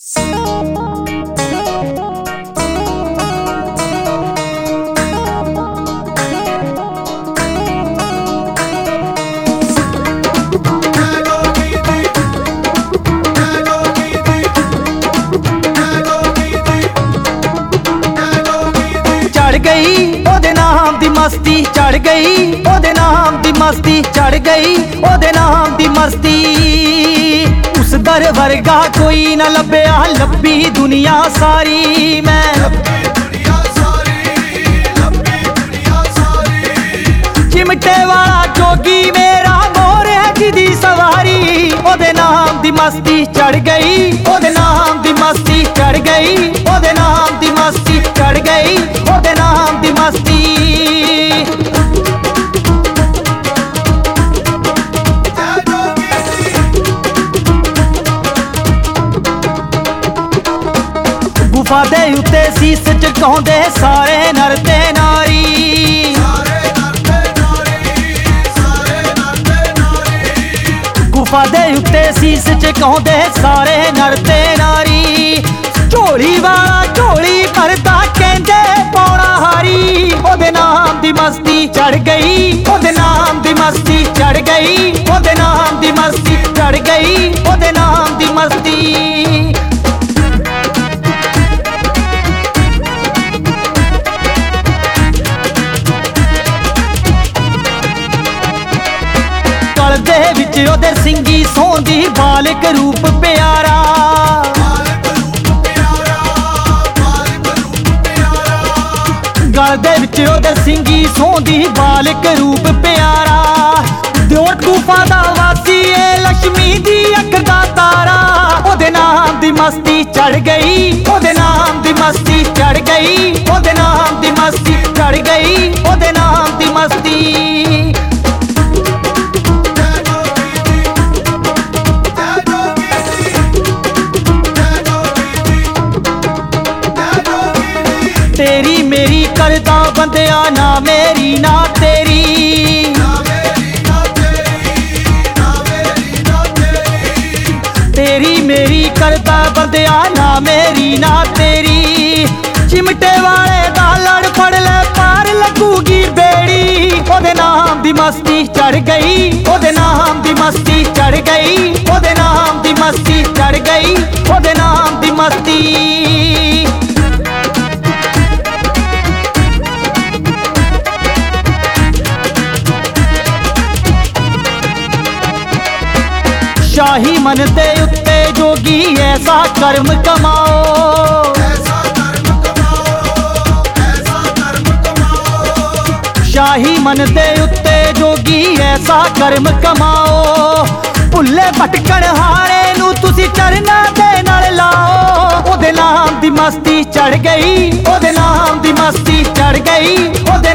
चढ़ गई ओदे नाम दी मस्ती, चढ़ गई ओदे नाम दी मस्ती, चढ़ गई ओदे नाम दी मस्ती। उस दर वर्गा कोई ना लभ्या, लब्भी दुनिया सारी मैं चिमटे वाला जोगी मेरा मोर है जिदी सवारी। ओदे नाम दी मस्ती चढ़ गई, ओदे नाम दी मस्ती चढ़ गई, ओदे नाम दी मस्ती चढ़ गई, ओदे नाम दी मस्ती। गुफा दे उत्ते सीस झुकाउंदे सारे नर ते नारी। गुफा दे उत्ते सीस झुकाउंदे सारे नर ते नारी। झोली वाला झोली भरदा कहंदे पौड़ा हारी। ओदे नाम दी मस्ती चढ़ गई, ओदे नाम दी मस्ती चढ़ गई, ओदे नाम दी मस्ती चढ़ गई, ओदे नाम दी मस्ती। गल दे विच ओदे सिंगी सोंदी बालिक रूप प्यारा। गल दे विच ओदे सिंगी सोंदी बालिक रूप प्यारा। दियोर तूफा दा वासी ए लक्ष्मी दी अख दा तारा। ओदे नाम दी मस्ती चढ़ गई, ओदे नाम दी मस्ती चढ़ गई, ओदे नाम दी मस्ती चढ़ गई, ओदे नाम दी मस्ती। तेरी मेरी करदा बंदिया ना मेरी ना तेरी। तेरी मेरी करदा बंदिया ना मेरी ना तेरी। चिमटे वाले दा लड़ फड़ ले पार लगूगी बेड़ी। ओदे नाम दी मस्ती चढ़ गई, ओदे नाम दी मस्ती चढ़ गई, ओदे नाम दी मस्ती चढ़ गई, ओदे नाम दी मस्ती। शाही मन दे उत्ते जोगी ऐसा कर्म कमाओ। शाही मन दे उत्ते जोगी ऐसा कर्म कमाओ। भुल्ले भटकण हारे नू तुसी चरना दे नाल लाओ। ओदे नाम दी मस्ती चढ़ गई, ओदे नाम दी मस्ती चढ़ गई, ओदे